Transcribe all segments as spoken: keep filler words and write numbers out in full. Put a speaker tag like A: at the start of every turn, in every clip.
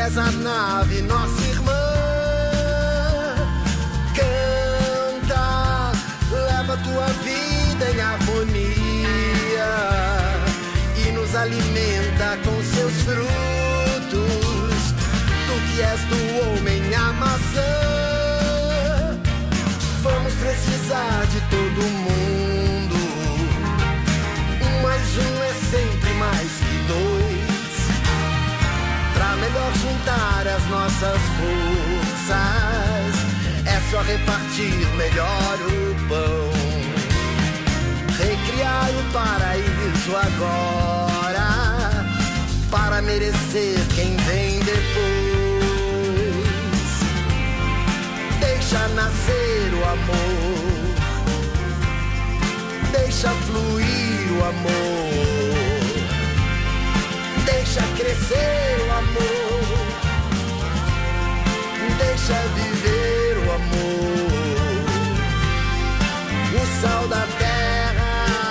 A: és a nave, nossa irmã. Canta, leva tua vida em harmonia e nos alimenta com seus frutos. Tu que és do homem a maçã. Vamos precisar de todo mundo. Um mais um é sempre mais que dois. Pra melhor juntar as nossas forças, é só repartir melhor o pão. Recriar o paraíso agora, para merecer quem vem depois. Deixa nascer o amor, deixa fluir o amor, deixa crescer o amor, deixa viver o amor, o sal da terra.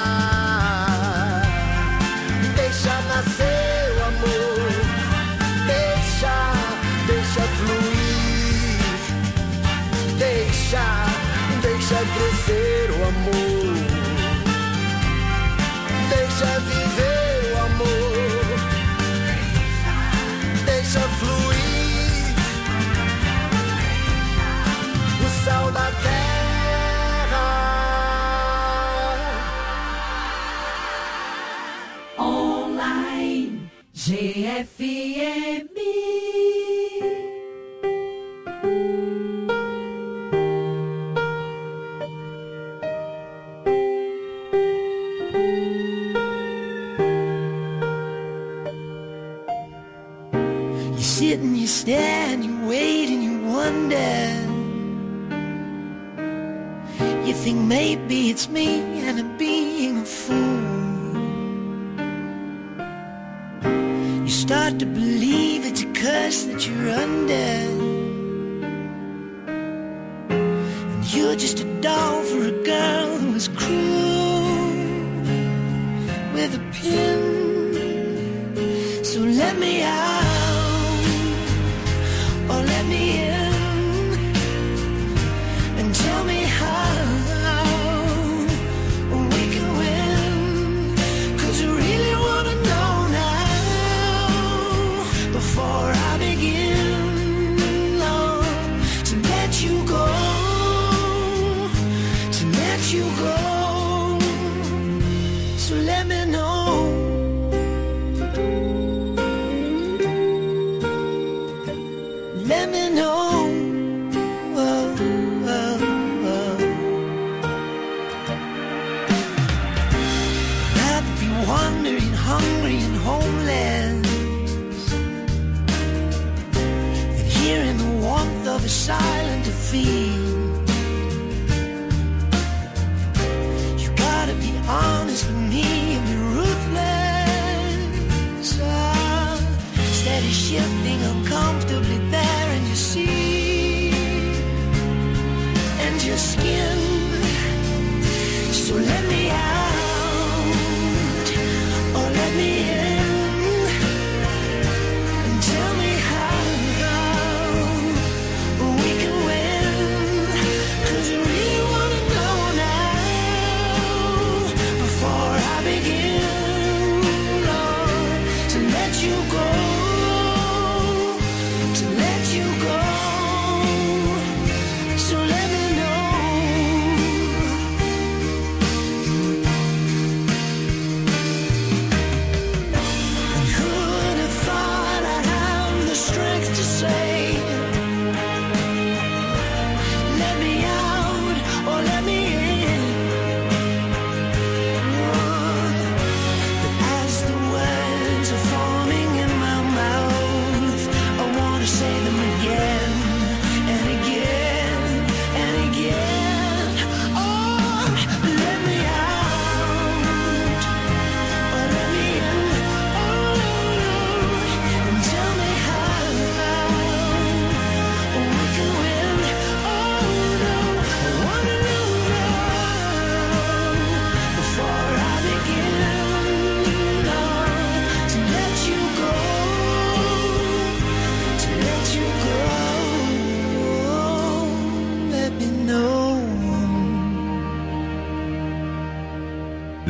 A: Deixa nascer o amor, deixa, deixa fluir, deixa, deixa crescer o amor, deixa viver o amor, deixa fluir, o sal da terra.
B: Online G F M.
C: You sit and you stare and you wait and you wonder. You think maybe it's me and I'm being a fool. You start to believe it's a curse that you're under, and you're just a doll for a girl who was cruel with a pin. So let me out, or let me in, and tell me how we can win. 'Cause I really wanna know now, before I begin, oh, to let you go, to let you go. So let me know. Let me know. Oh, oh, oh. I'd be wandering, hungry and homeless, and hearing the warmth of a silent defeat. You gotta be honest with me and be ruthless. Oh, steady shifting uncomfortably there in your seat and your skin. So let me out, or let me in, and tell me how we can win. 'Cause I really wanna know now, before I begin, Lord, to let you go, to let you go. So let me know. And who would have thought I'd have the strength to say, let me out, or let me in. But as the words are forming in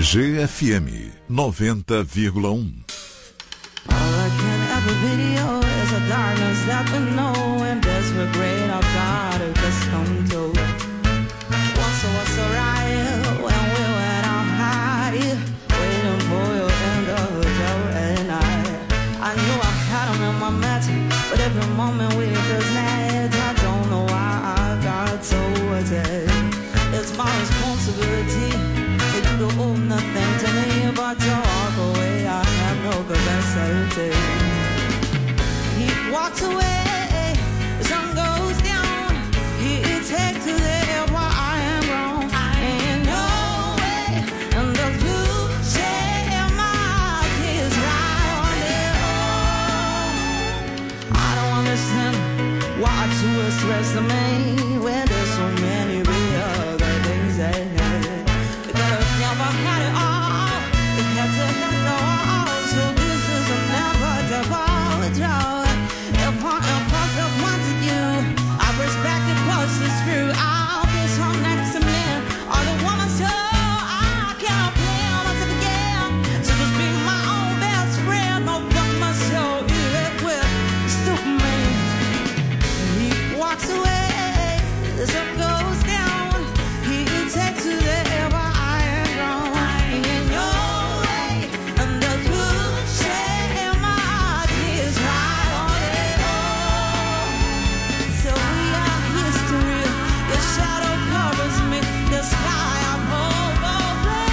D: G F M noventa vírgula um.
C: All I can ever video is a darkness that we know, and desperate great our God who just come to. Once it was alright when we went out high, waiting for your end of the day night. I knew I had him in my match, but every moment we just met, I don't know why I got so attached. It's my responsibility for you to owe nothing to me, but to walk away I have no capacity. He walks away, the sun goes down, he takes to there where I am wrong. I ain't no way, and the blue share my tears right on their own. I don't understand why to stress the me when there's so many real things that we could have never had it all. We had to have it all. So this is a never doubt. If I if I still wanted you, I respect it plus it's true. I'll be some next to me. All the woman so I can't play myself again. So just be my own best friend. No fuck myself, you live with stupid man. He walks away, the sun goes down. He takes to the air, but I am wrong. I ain't in your way, and the blue share my tears right on it all. So we are history. Your shadow covers me. The sky I'm over.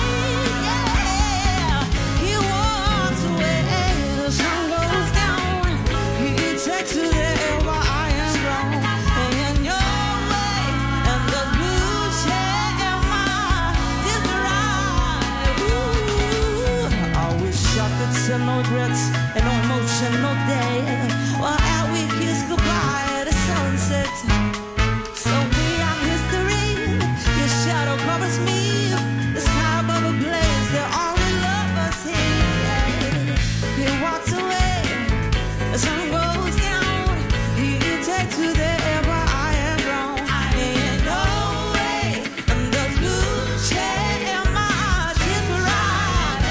C: Yeah, he walks away. The sun goes down. He takes to the air, but I am wrong. Ain't in your way, and the blue share my tears right. Ooh, I wish I could send no regrets and no emotion, no day. Well, at we kiss goodbye at the sunset. So we are history. Your shadow covers me. The sky above a blaze. They're all we love us here. He walks away. The sun goes down. He takes to the air, but I am wrong. I ain't no way. And the blue share my tears right.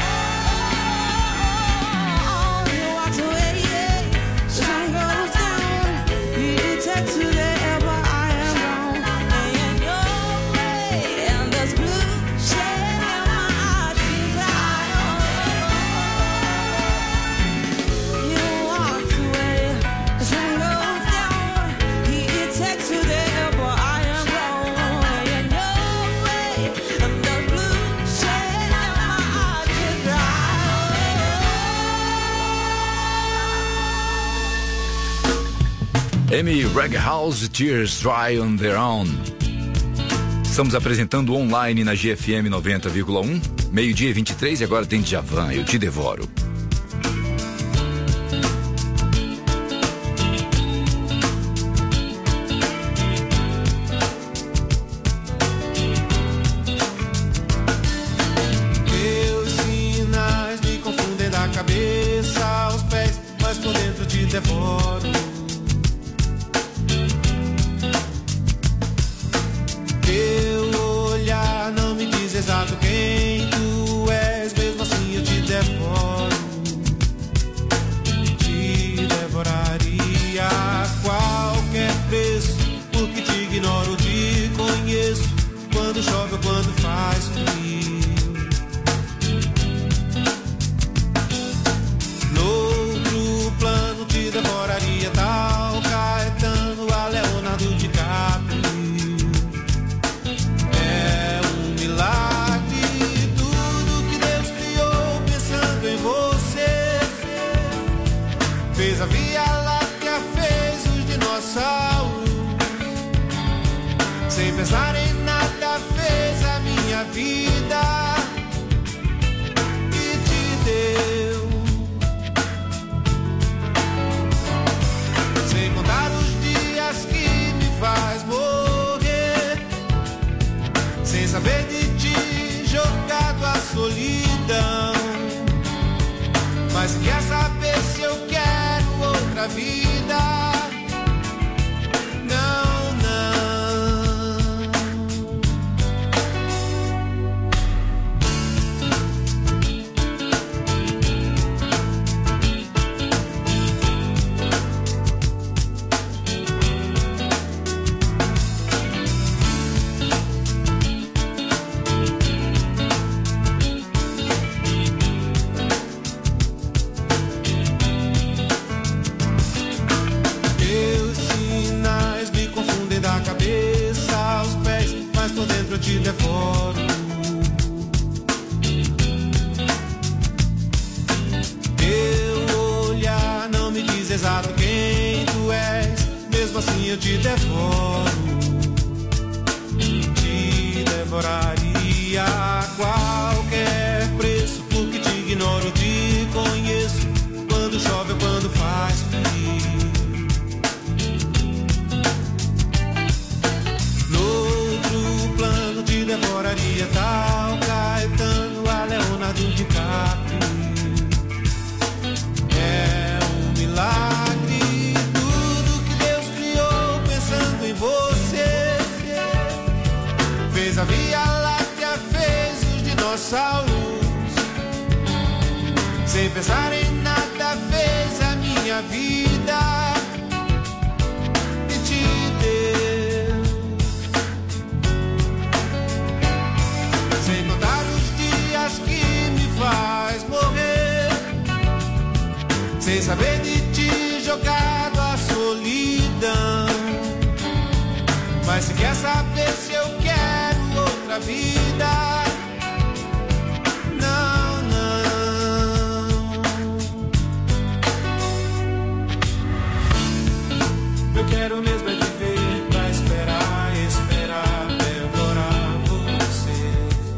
C: Oh, he walks away. The sun goes down. He takes to the air, but I am wrong. Ain't no way. And the blue share my tears right. He walks away. The sun goes down. He takes to the air, but I am wrong. Ain't no way. And the blue share my tears right.
E: Amy Winehouse, Tears Dry on Their Own. Estamos apresentando online na G F M noventa vírgula um, meio-dia e vinte e três, e agora tem Djavan, Eu Te Devoro.
F: Meus sinais me confundem da cabeça aos pés, mas por dentro te devoro. Teu olhar não me diz exato quem tu és, mesmo assim eu te devoro. Te devoraria a qualquer preço, porque te ignoro, te conheço, quando chove ou quando faz frio. Noutro plano te devoraria tal Caetano a Leonardo DiCaprio. É um milagre tudo que Deus criou pensando em você. Fez a Via Láctea, fez os dinossauros. Sem pensar em nada fez a minha vida e te deu. Sem contar os dias que me faz morrer, sem saber de ti jogado à solidão. Mas quer saber se eu quero outra vida? Não, não. te devoro. Teu olhar não me diz exato quem tu és, mesmo assim eu te devoro. Te devoraria a qualquer preço, porque te ignoro, te conheço, quando chove ou quando faz frio. Noutro plano te devoraria tal Caetano a Leonardo DiCaprio. É um milagre tudo que Deus criou pensando em você. Fez a Via Láctea, fez os dinossauros, sem pensar em nada fez a minha vida e te deu. Sem contar os dias que me faz morrer, sem saber de ti jogado à solidão. Mas se quer saber se eu quero outra vida, não, não. Eu quero mesmo é viver pra esperar, esperar, devorar você.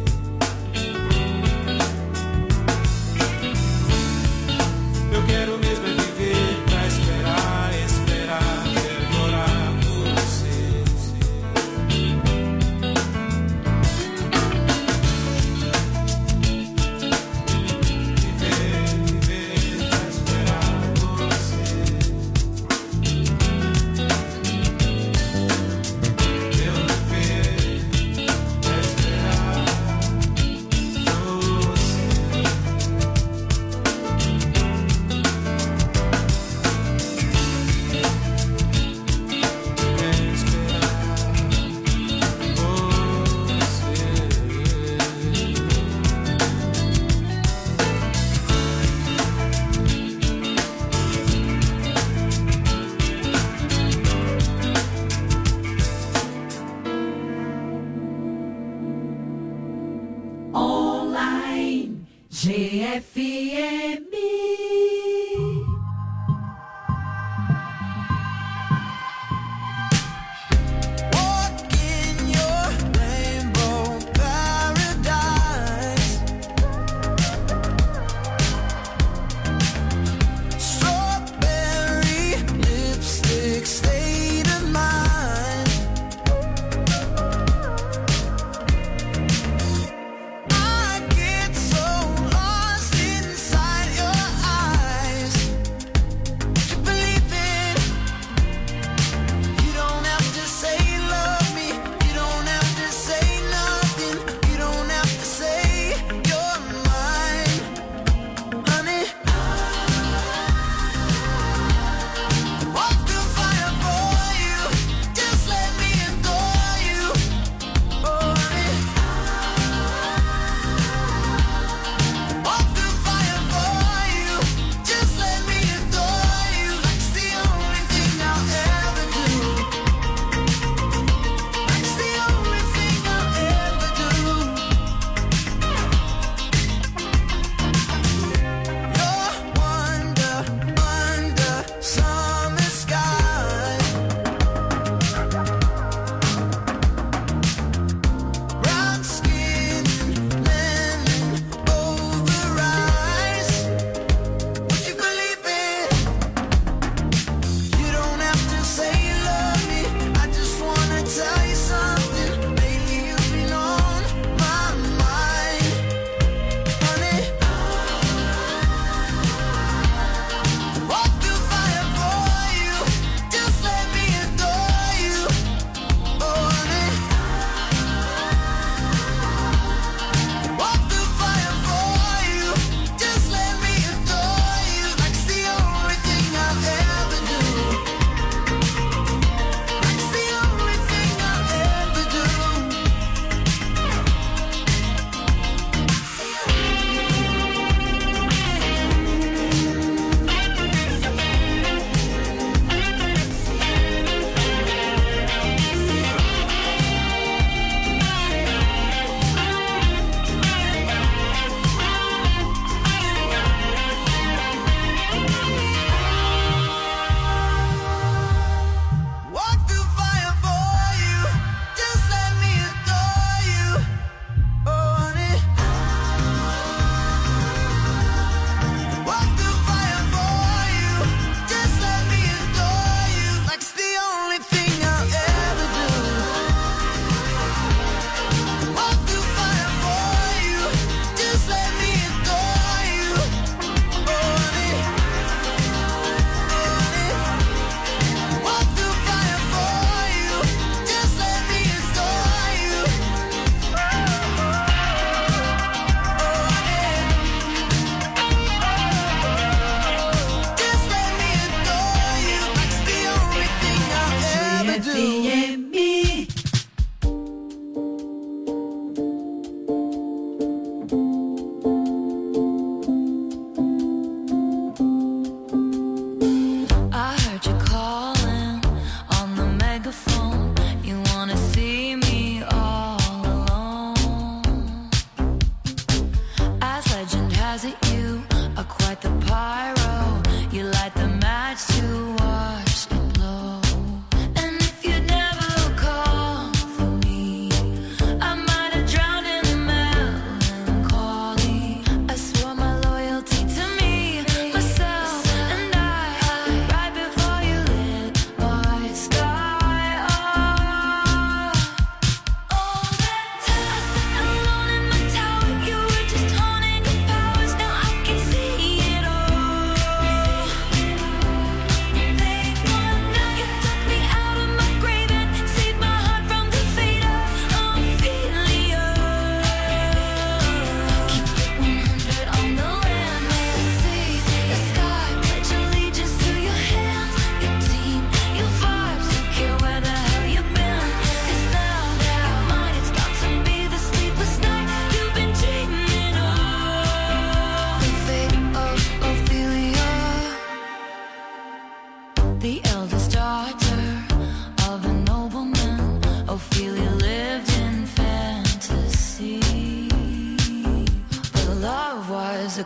F: Eu quero mesmo é viver pra esperar, esperar, devorar você. Viver, viver pra esperar você. Eu viver pra esperar
B: Online G F M.
C: Walk in your rainbow paradise. Strawberry lipstick state of mind. I get so lost inside your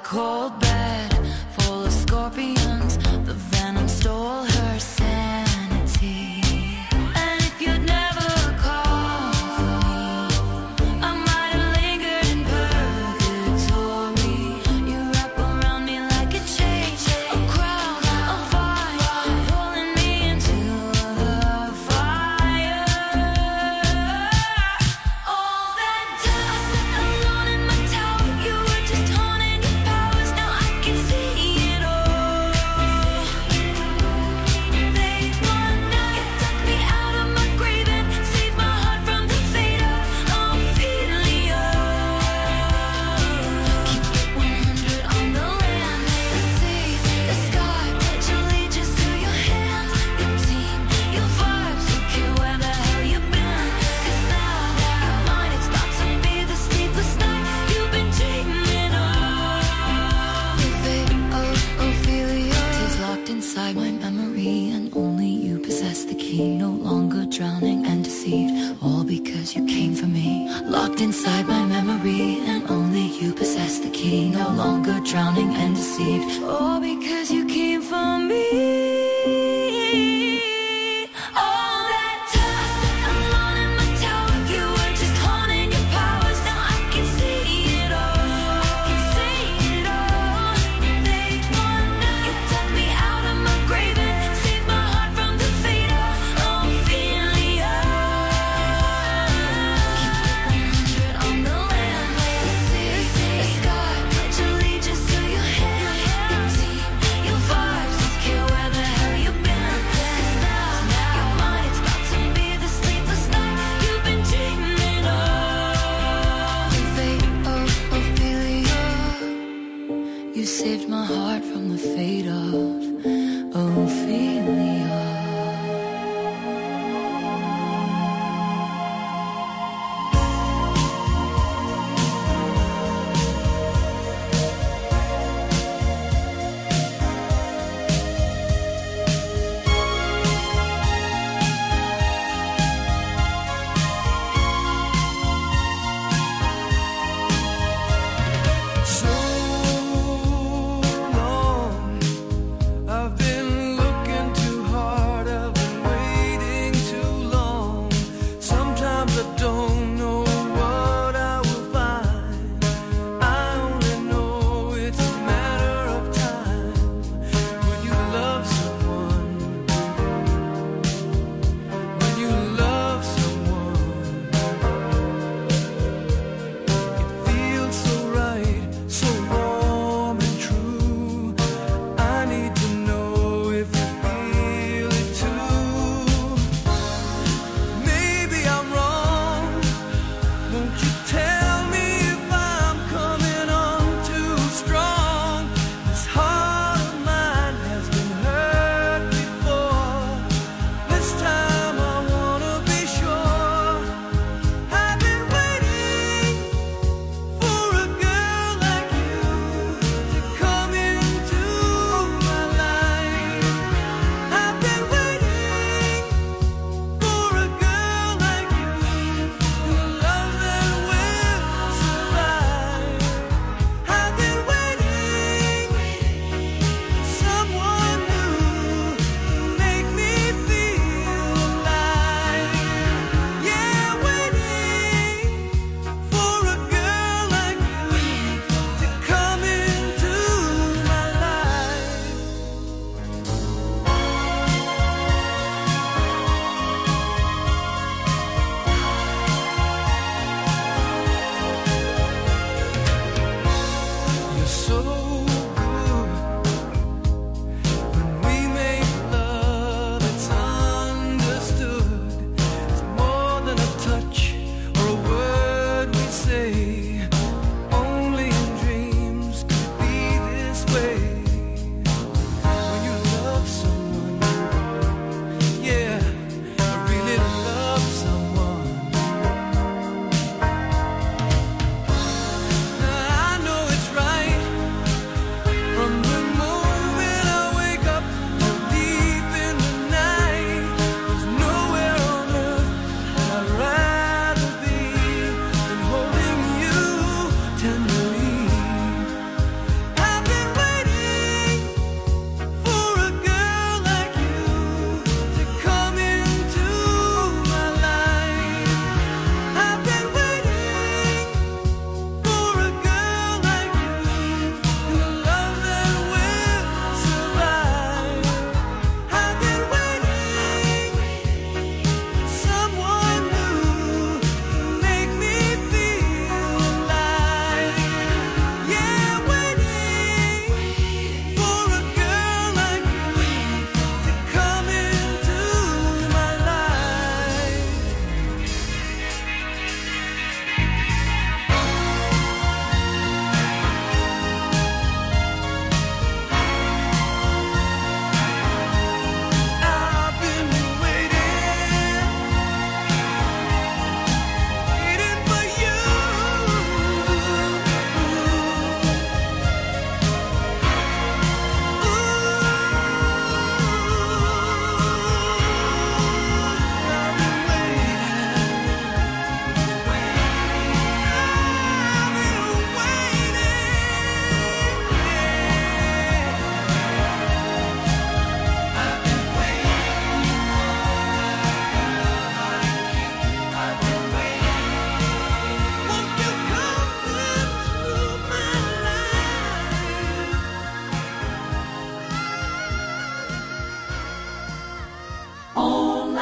G: cold bed full of scorpions. The venom stole her sanity. And if you'd never called for me, I might have lingered in purgatory. You wrap around me like a chain, a crown, a fire, pulling me into the fire. All that time I sat alone in my tower, you were just honing your powers. Now I can see it all. They one night you took me out of my grave and saved my heart from the fate of Ophelia. Keep it one hundred on the land, the sea, the sky. Pledge allegiance to your hands, your team, your vibes. Don't care where the hell you've been, 'cause now you're mine. It's about to be the sleepless night you've been dreaming of. The fate of Ophelia is locked inside my memory, and only you possess the key. No longer drowning and deceived, all because you came for me. Locked inside my memory, and only you possess the key. No longer drowning and deceived, all because you came for me. All that time I sat alone in my tower, you were just honing your powers. Now I can see it all. I can see it all. They one night you took me out of my grave and saved my heart from the fate of Ophelia. Keep it one hundred on the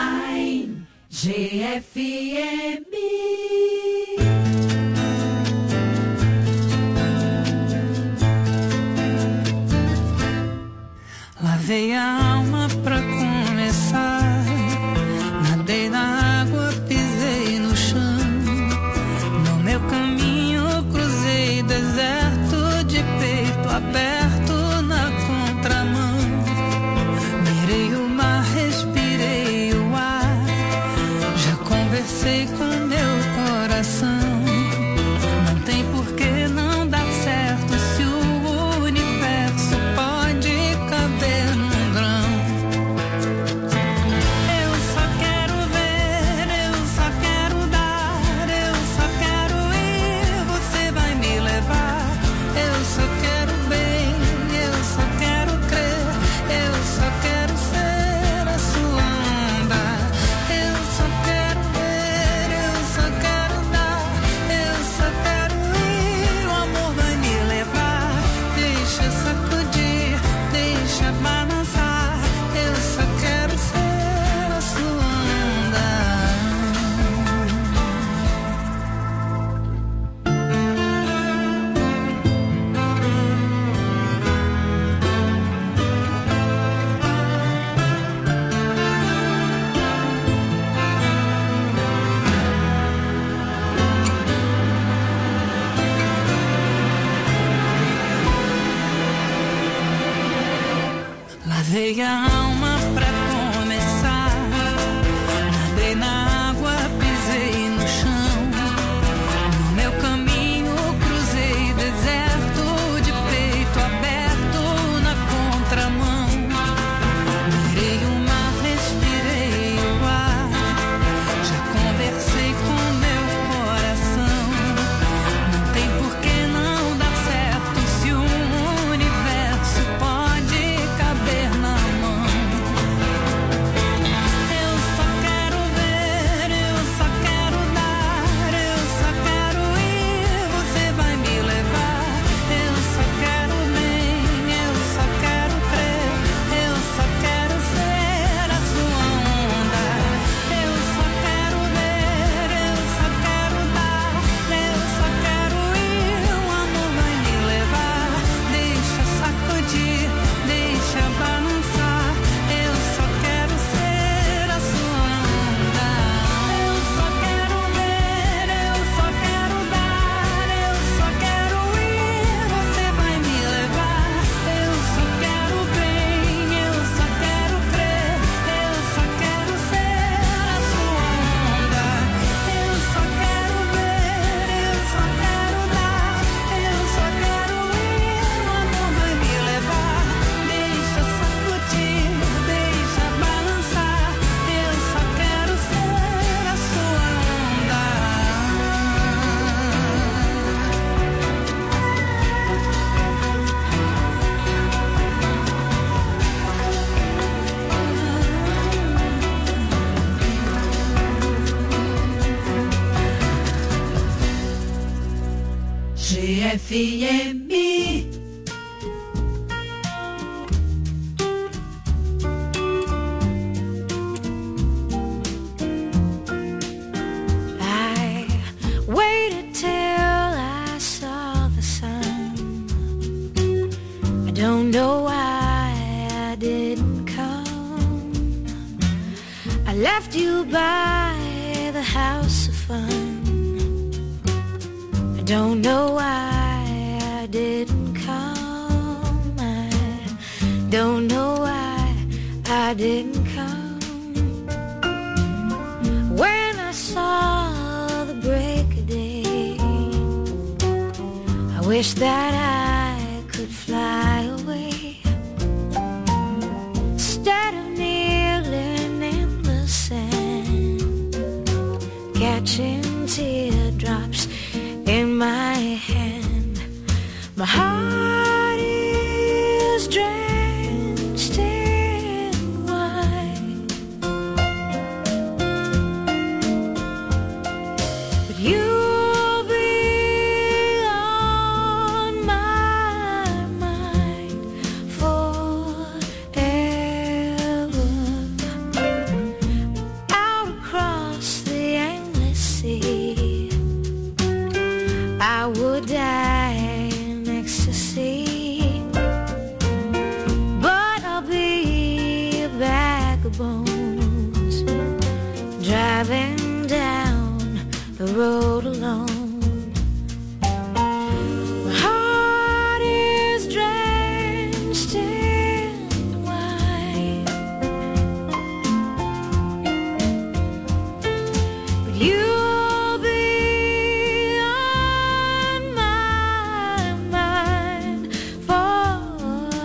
B: Online G F M.
H: Lavei a alma pra começar, nadei na água, pisei no chão. No meu caminho cruzei deserto de peito aberto na contramão. Mirei o mar, respirei o ar, já conversei com meu coração. Não tem por que não dar certo se o universo pode caber num grão. Eu só quero ver, eu só quero dar, eu só quero ir, você vai me levar. Eu só quero bem, eu só quero crer, eu só quero ser a sua onda. Eu só quero ver, eu só quero dar, eu só quero ir, o amor vai me levar. Deixa sacudir, deixa balançar, eu só quero ser a sua onda. Lavei a alma pra começar, nadei na água, pisei no chão. No meu caminho cruzei deserto de peito aberto na contramão. Mirei o mar, respirei o ar, já conversei com meu coração. Não tem por que não dar certo se o universo pode caber na mão. Eu só quero ver, eu só quero dar, eu só quero ir, você vai me levar. Eu só quero bem, eu só quero crer, eu só quero ser a sua onda. Eu só quero ver, eu só quero dar, eu só quero ir, o amor vai me levar. Deixa sacudir, deixa balançar, eu só quero ser a sua onda. Eu só quero ver, eu só quero dar, eu só quero ir, você vai me levar. Eu só quero bem, eu só quero crer, eu só quero ser a sua onda. Eu só quero ver, eu só quero dar, eu só quero ir, o amor vai me levar. Deixa sacudir, deixa balançar, eu só quero ser a sua onda.
B: G F M.
G: I waited till I saw the sun. I don't know why I didn't come. I left you by the house of fun. I don't know why I didn't come. I don't know why I didn't come. When I saw the break of day, I wish that I could fly away. Instead of kneeling in the sand, catching teardrops in my hand, my heart is drenched in wine. But you'll be on my
C: driving down the road alone. My heart is drenched in wine, but you'll be on my mind forever.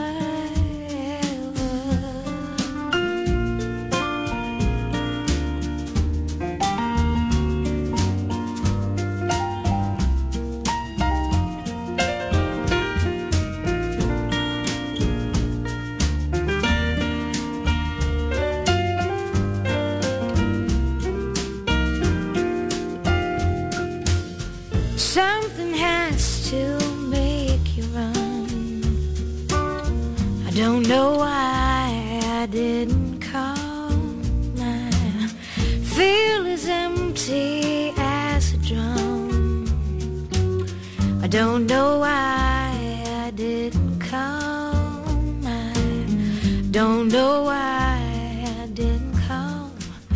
C: Something has to make you run. I don't know why I didn't call. My feel as empty as a drum. I don't know why I didn't call. I don't know why I didn't call.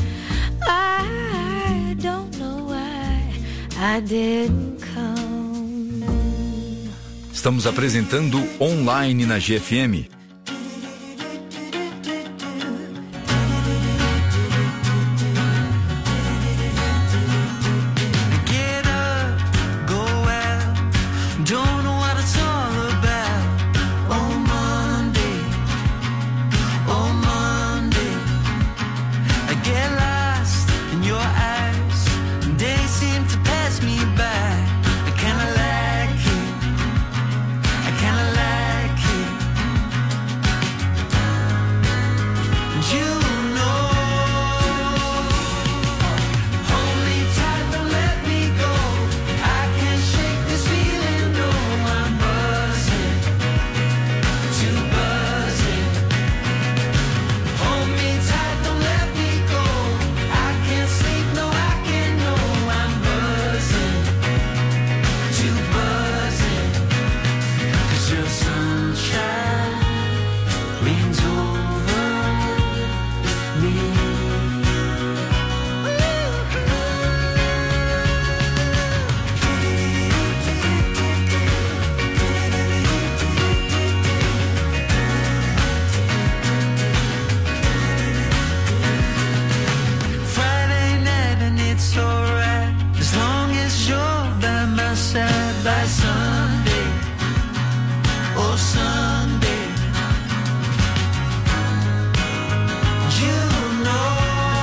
C: I don't know why I didn't come.
E: Estamos apresentando online na G F M.
F: Get up, go out, don't know what it's all about. On Monday, on Monday, I get lost in your eyes, and they seem to pass me by. I kinda like it, I kinda like it. And you know, hold me tight, don't let me go. I can't shake this feeling, no, I'm buzzing, too buzzing. Hold me tight, don't let me go. I can't sleep, no, I can't know. I'm buzzing, too buzzing. 'Cause your sunshine rains over me. Friday night and it's alright, as long as you're by my side. By Sunday, oh Sunday, you know,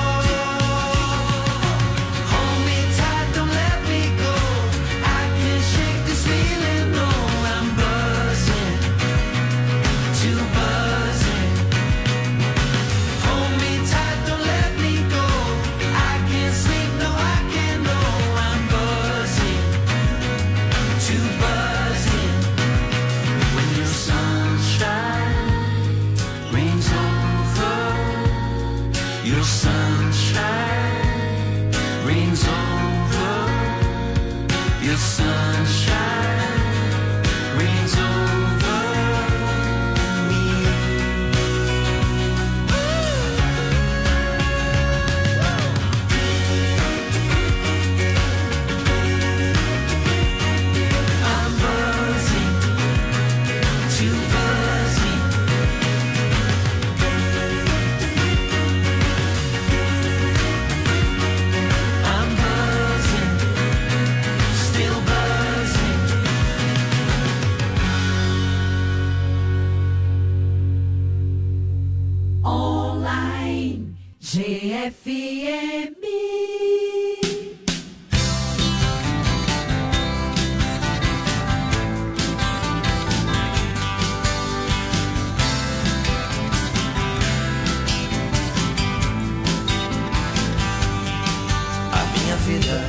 F: hold me tight, don't let me go. I can't shake this feeling, no, I'm buzzing, too buzzing. Hold me tight, don't let me go. I can't sleep, no, I can't know. I'm buzzing, too buzzing. When your sunshine rains over, your sunshine rains over, your sunshine rains over me. I'm buzzing, too buzzing. I'm buzzing, still buzzing.
B: Online G F M.
A: A minha vida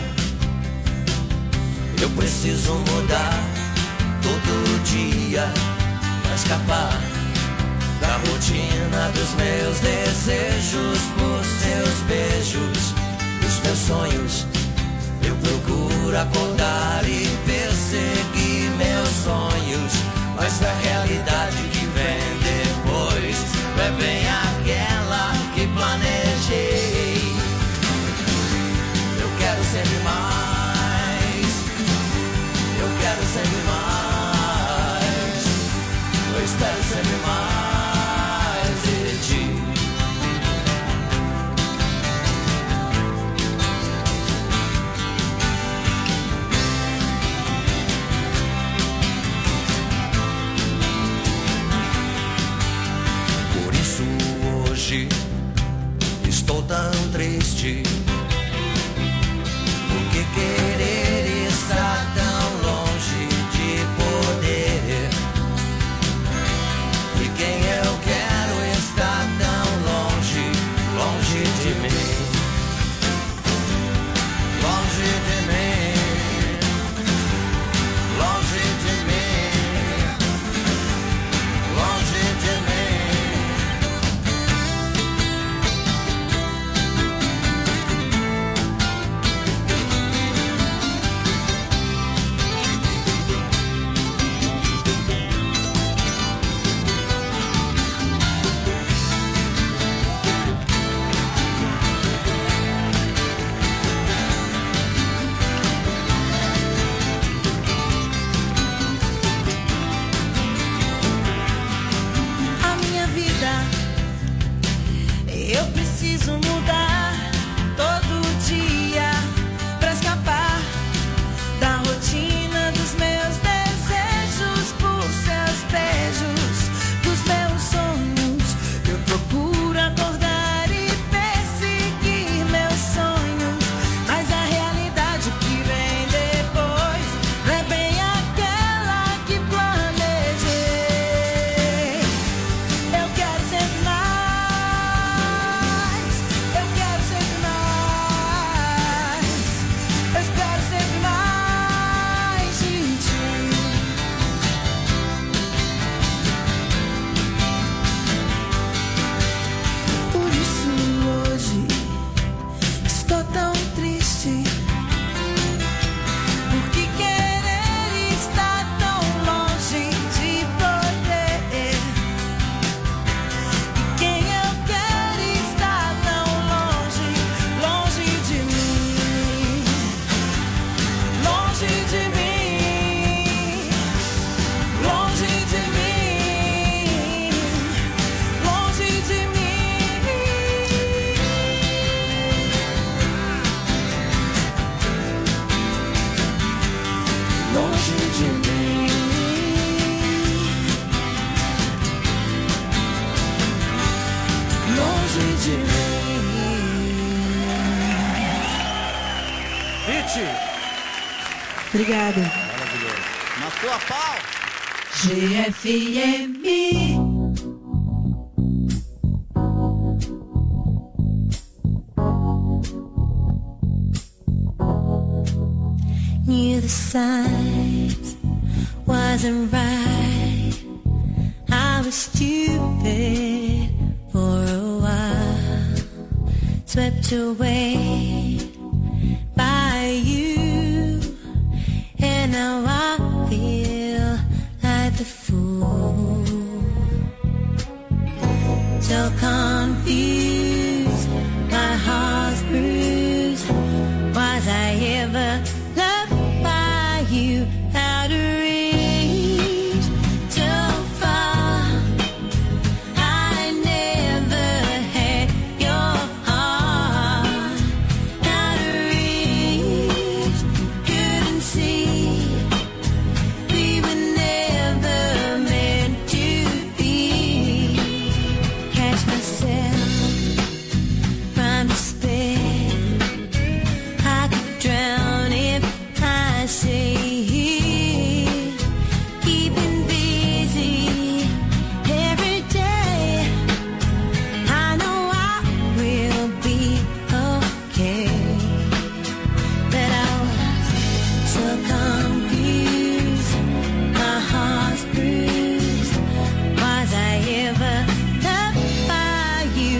A: eu preciso mudar todo dia pra escapar da rotina dos meus desejos por seus beijos, dos meus sonhos. Eu procuro acordar e perseguir meus sonhos, mas a realidade que vem depois é bem aquela que planejei.
C: longe, estou tão triste. Por que querer estar tão longe de poder? E quem eu quero estar tão longe, longe de mim, longe de mim, longe de mim, longe de mim.
H: Eu preciso mudar todo dia pra escapar da rotina dos meus desejos, por seus beijos, dos meus sonhos. Eu procuro acordar e perseguir meus sonhos, mas a realidade que vem depois não é bem aquela que planejei. Eu quero ser mais.
B: Obrigada.
F: Maravilhoso. Na tua pau.
B: G F M.
G: Knew the signs wasn't right. I was stupid for a while, swept away by you, and now I feel like the fool, so confused, my heart's bruised. Was I ever loved by you? Out of reach, so far, I never had your heart. Out of reach, couldn't see, we were never meant to be. Catch myself from despair, I could drown if I say, keeping busy every day. I know I will be okay, but I was so confused, my heart's bruised. Was I ever loved by you?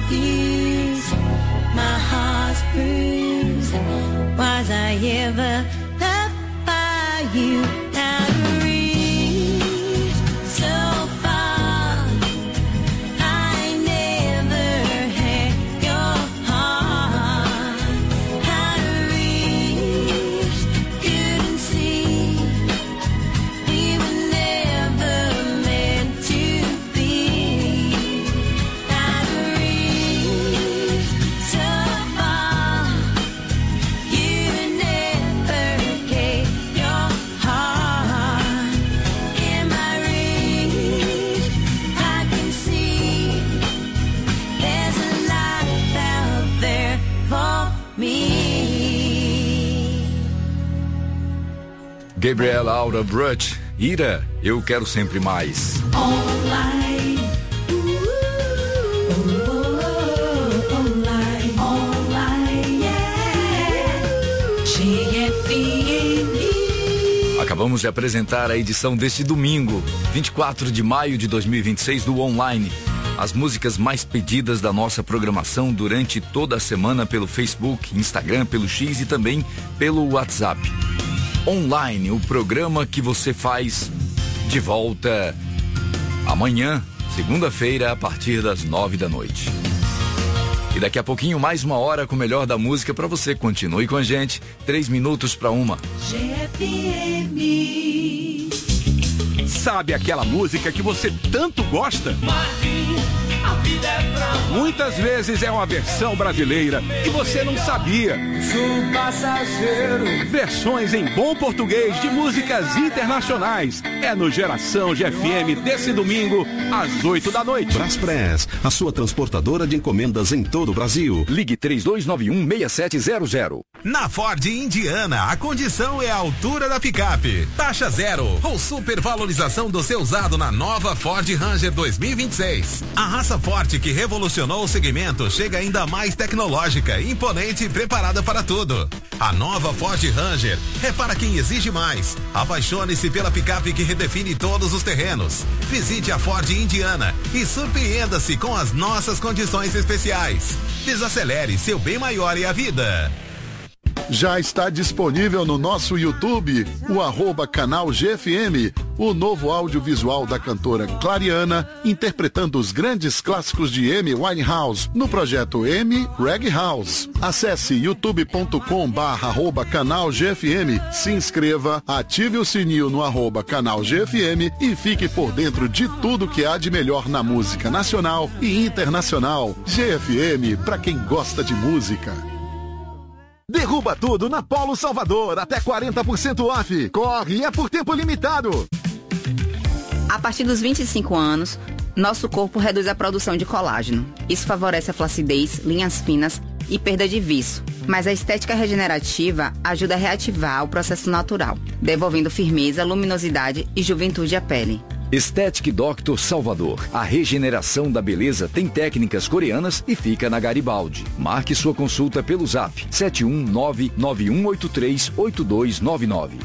C: confused, my heart's bruised. Was I ever loved by you? How to reach so far, I never had your heart. How to reach, couldn't see, we were never meant to be. How to reach so far, you never gave your heart. In my reach, I can see there's a life out there for me.
E: Gabriel Aura Brutch, Ira, eu quero sempre mais.
B: Online. Online. Online. Yeah. G F M.
E: Acabamos de apresentar a edição deste domingo, vinte e quatro de maio de dois mil e vinte e seis, do Online. As músicas mais pedidas da nossa programação durante toda a semana pelo Facebook, Instagram, pelo X e também pelo WhatsApp. Online, o programa que você faz de volta amanhã, segunda-feira, a partir das nove da noite. E daqui a pouquinho, mais uma hora com o melhor da música para você. Continue com a gente. Três minutos para uma.
B: G F M.
I: Sabe aquela música que você tanto gosta? Muitas vezes é uma versão brasileira e você não sabia.
F: Sou passageiro.
I: Versões em bom português de músicas internacionais. É no Geração G F M desse domingo, às oito da noite.
J: Braspress, a sua transportadora de encomendas em todo o Brasil.
E: Ligue três dois nove um, seis sete zero zero.
K: Na Ford Indiana, a condição é a altura da picape. Taxa zero ou supervalorização do seu usado na nova Ford Ranger dois mil e vinte e seis. A raça forte que revolucionou o segmento chega ainda mais tecnológica, imponente e preparada para tudo. A nova Ford Ranger é para quem exige mais. Apaixone-se pela picape que redefine todos os terrenos. Visite a Ford Indiana e surpreenda-se com as nossas condições especiais. Desacelere, seu bem maior é a vida.
L: Já está disponível no nosso YouTube, o arroba canal G F M, o novo audiovisual da cantora Clariana, interpretando os grandes clássicos de Amy Winehouse, no projeto Amy Reggae House. Acesse youtube ponto com barra arroba canal G F M, se inscreva, ative o sininho no arroba canal G F M e fique por dentro de tudo que há de melhor na música nacional e internacional. G F M, pra quem gosta de música.
M: Derruba tudo na Polo Salvador, até quarenta por cento off. Corre, é por tempo limitado.
N: A partir dos vinte e cinco anos, nosso corpo reduz a produção de colágeno. Isso favorece a flacidez, linhas finas e perda de viço. Mas a estética regenerativa ajuda a reativar o processo natural, devolvendo firmeza, luminosidade e juventude à pele.
E: Estética Doctor Salvador. A regeneração da beleza tem técnicas coreanas e fica na Garibaldi. Marque sua consulta pelo zap sete um nove nove um oito três oito dois nove nove.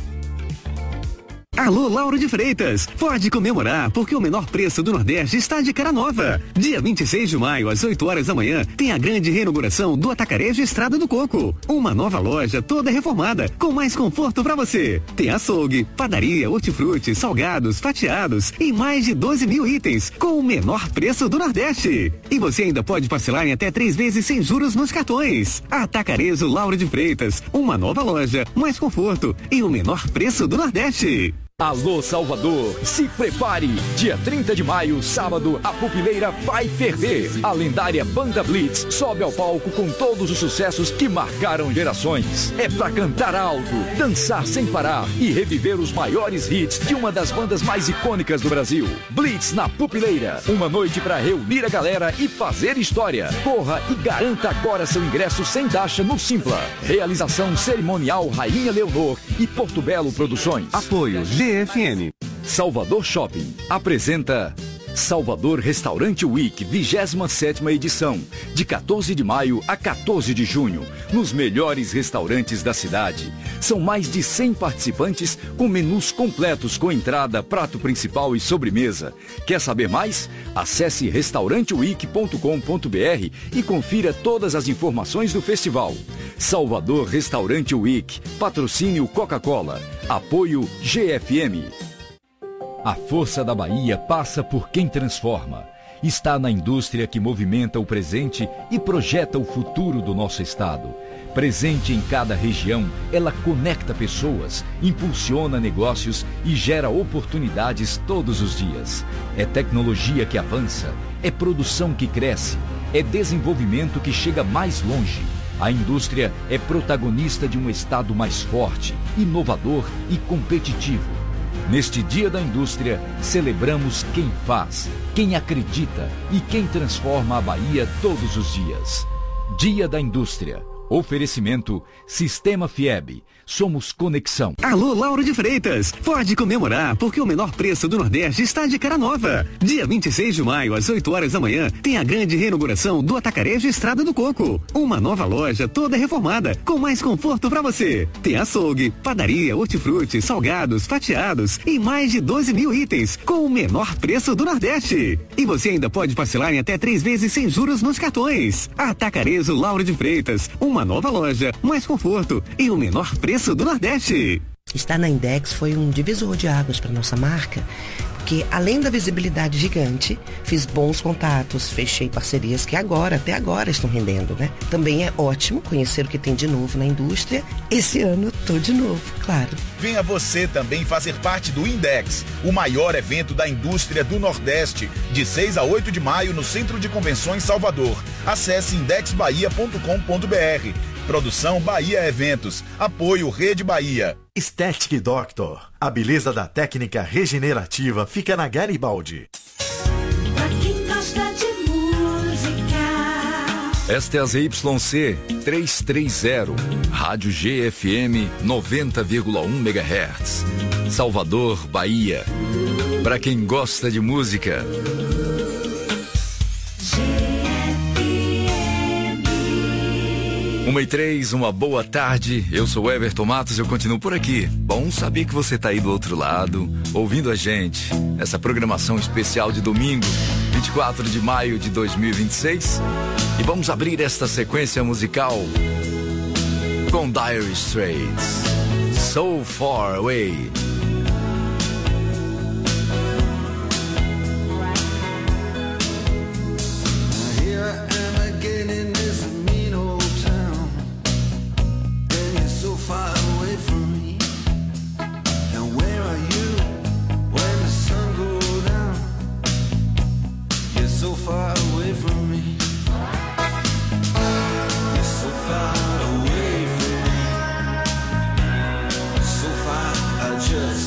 O: Alô, Lauro de Freitas. Pode comemorar, porque o menor preço do Nordeste está de cara nova. Dia vinte e seis de maio, às oito horas da manhã, tem a grande reinauguração do Atacarejo Estrada do Coco. Uma nova loja toda reformada, com mais conforto para você. Tem açougue, padaria, hortifruti, salgados, fatiados e mais de doze mil itens, com o menor preço do Nordeste. E você ainda pode parcelar em até três vezes sem juros nos cartões. Atacarejo Lauro de Freitas. Uma nova loja, mais conforto e o menor preço do Nordeste.
E: Alô Salvador, se prepare! Dia trinta de maio, sábado, a Pupileira vai ferver. A lendária Banda Blitz sobe ao palco com todos os sucessos que marcaram gerações. É pra cantar alto, dançar sem parar e reviver os maiores hits de uma das bandas mais icônicas do Brasil. Blitz na Pupileira, uma noite pra reunir a galera e fazer história. Corra e garanta agora seu ingresso sem taxa no Simpla. Realização cerimonial Rainha Leonor e Porto Belo Produções.
O: Apoio G F N.
E: Salvador Shopping apresenta Salvador Restaurante Week, vigésima sétima edição, de quatorze de maio a quatorze de junho, nos melhores restaurantes da cidade. São mais de cem participantes com menus completos com entrada, prato principal e sobremesa. Quer saber mais? Acesse restaurante week ponto com ponto b r e confira todas as informações do festival. Salvador Restaurante Week, patrocínio Coca-Cola, apoio G F M. A força da Bahia passa por quem transforma. Está na indústria que movimenta o presente e projeta o futuro do nosso estado. Presente em cada região, ela conecta pessoas, impulsiona negócios e gera oportunidades todos os dias. É tecnologia que avança, é produção que cresce, é desenvolvimento que chega mais longe. A indústria é protagonista de um estado mais forte, inovador e competitivo. Neste Dia da Indústria, celebramos quem faz, quem acredita e quem transforma a Bahia todos os dias. Dia da Indústria. Oferecimento Sistema Fieb. Somos conexão.
O: Alô, Lauro de Freitas. Pode comemorar, porque o menor preço do Nordeste está de cara nova. Dia vinte e seis de maio, às oito horas da manhã, tem a grande reinauguração do Atacarejo Estrada do Coco. Uma nova loja toda reformada, com mais conforto para você. Tem açougue, padaria, hortifruti, salgados, fatiados e mais de doze mil itens, com o menor preço do Nordeste. E você ainda pode parcelar em até três vezes sem juros nos cartões. Atacarejo Lauro de Freitas. Uma nova loja, mais conforto e o menor preço do Nordeste.
P: Estar na Index foi um divisor de águas para nossa marca, porque além da visibilidade gigante, fiz bons contatos, fechei parcerias que agora, até agora, estão rendendo, né? Também é ótimo conhecer o que tem de novo na indústria. Esse ano tô de novo, claro.
Q: Venha você também fazer parte do Index, o maior evento da indústria do Nordeste, de seis a oito de maio no Centro de Convenções Salvador. Acesse index bahia ponto com ponto b r. Produção Bahia Eventos. Apoio Rede Bahia.
R: Aesthetic Doctor. A beleza da técnica regenerativa fica na Garibaldi.
B: Pra quem gosta de música.
E: Esta é a Z Y C trezentos e trinta, Rádio G F M noventa vírgula um megahertz. Salvador, Bahia. Pra quem gosta de música. Uma e três, uma boa tarde. Eu sou Everton Matos, eu continuo por aqui. Bom saber que você tá aí do outro lado, ouvindo a gente. Essa programação especial de domingo, vinte e quatro de maio de dois mil e vinte e seis. E vamos abrir esta sequência musical com Dire Straits. So Far Away.
A: Just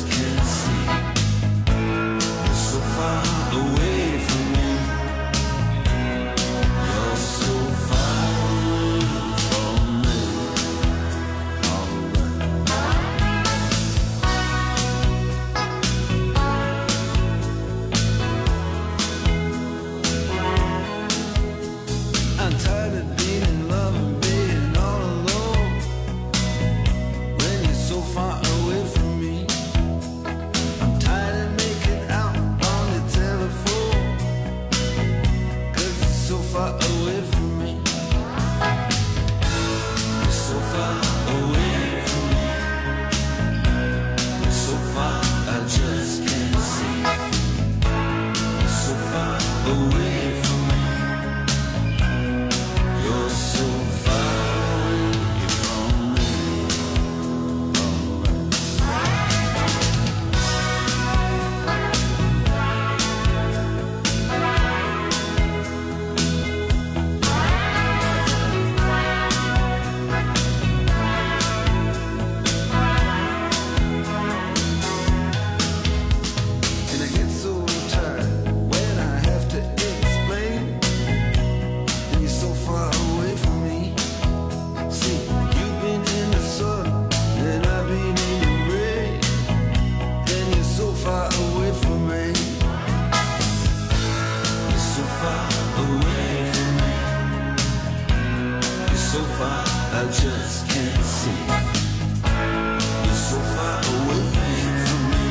C: so far, I just can't see. You're so far away from me.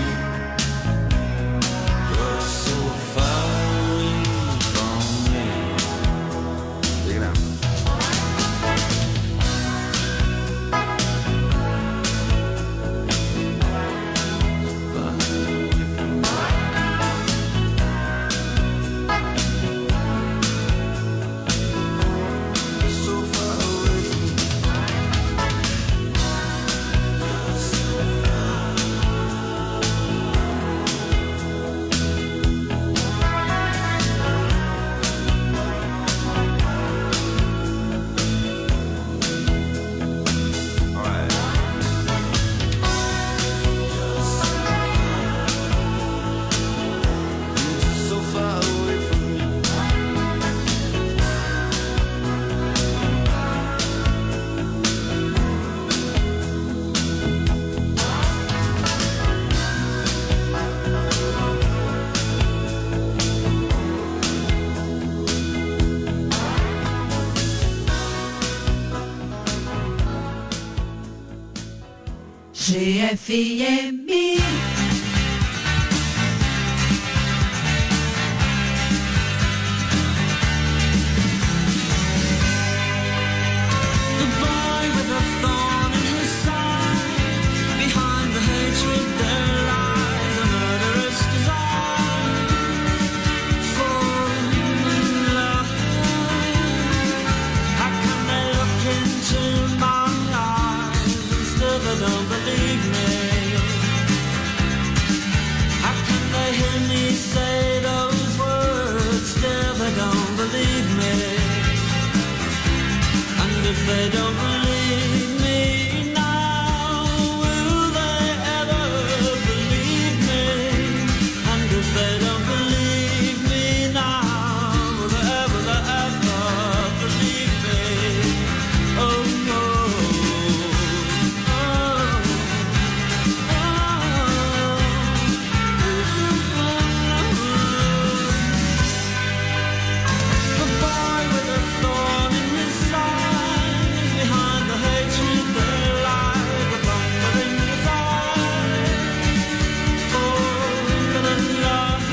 C: You're so far away from me. Dig it out.
B: G F M.
C: The boy with a thorn in his side, behind the hatred there lies a murderous desire for love. How can they look into my eyes and still they don't believe me? How can they hear me say those words, still they don't believe me? And if they don't believe me now, will they ever believe me? And if they don't believe me now, will they ever, they ever believe me? Oh no. The boy with a thorn in his side, behind the hatred there lies a thundering desire for love.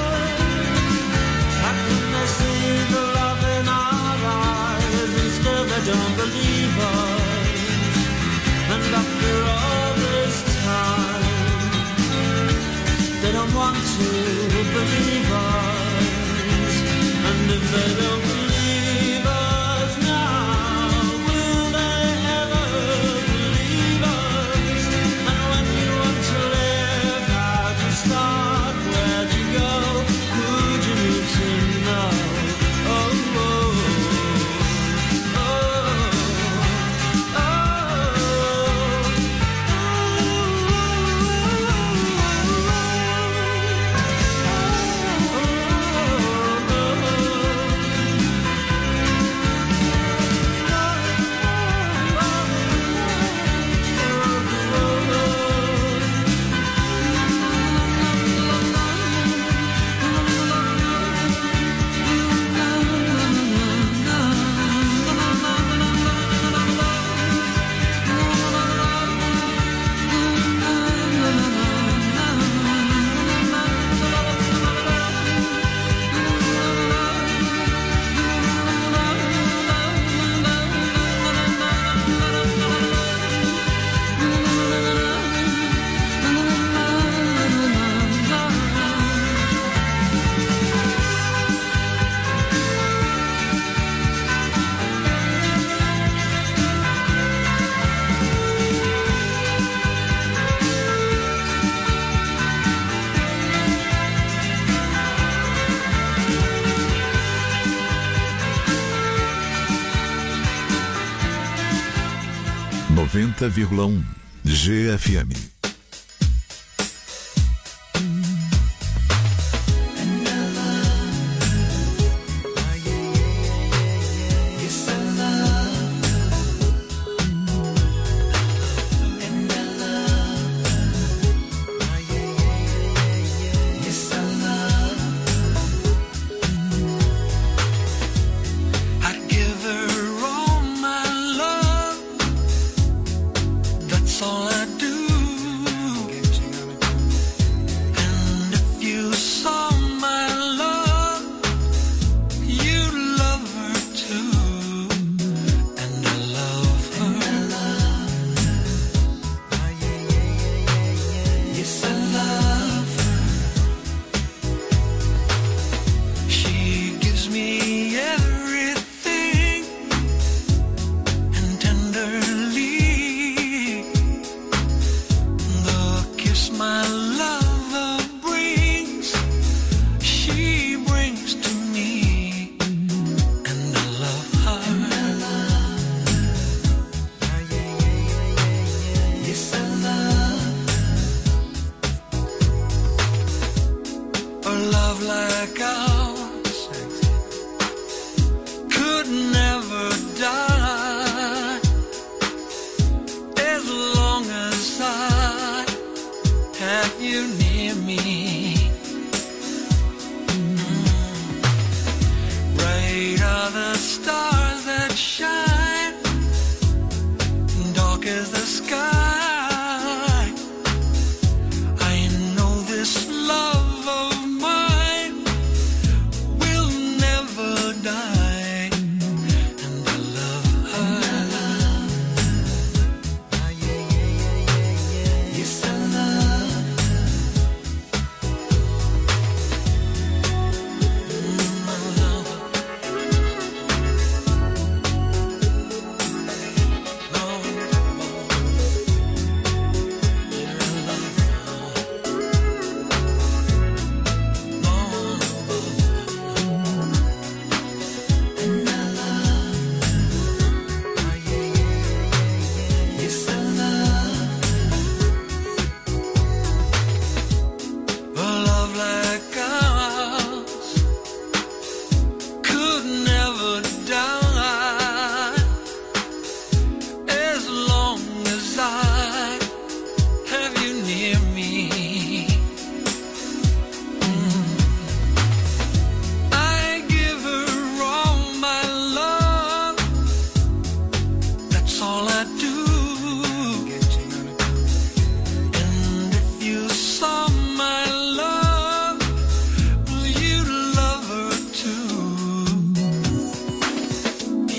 C: How can they see the love in our eyes and still they don't believe us? And after all this time, they don't want to believe us. And if they don't believe us now, will they ever believe us? And when you want to live, how'd you start? Where'd you go? Who'd you move to now? Oh, oh, oh,
D: noventa vírgula um G F M.
C: I'd give her all my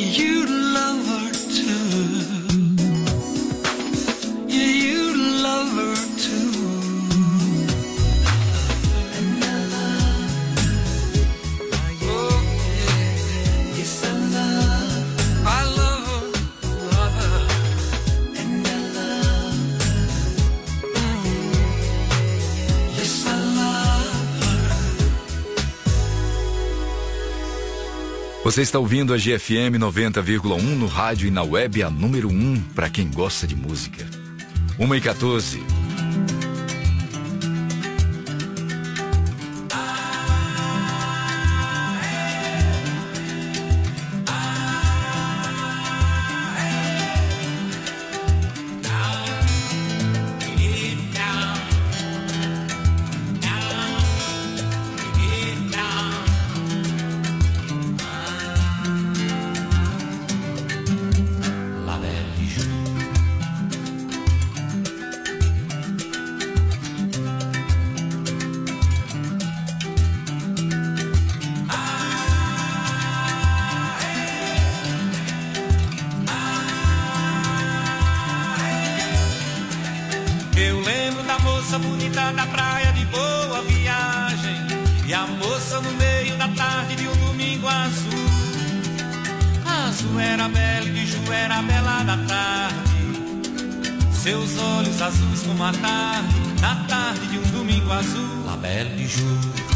C: you love her too. Yeah, you love her too. And I love, oh yeah, yes I love, I love her, love her, and I love, mm, yes I love her.
E: Você está ouvindo a G F M noventa vírgula um no rádio e na web, a número um para quem gosta de música. uma e quatorze.
F: Eu lembro da moça bonita da praia de Boa Viagem, e a moça no meio da tarde de um domingo azul. Azul era bela e de Ju era bela da tarde, seus olhos azuis como a tarde, na tarde de um domingo azul. La Belle de Ju.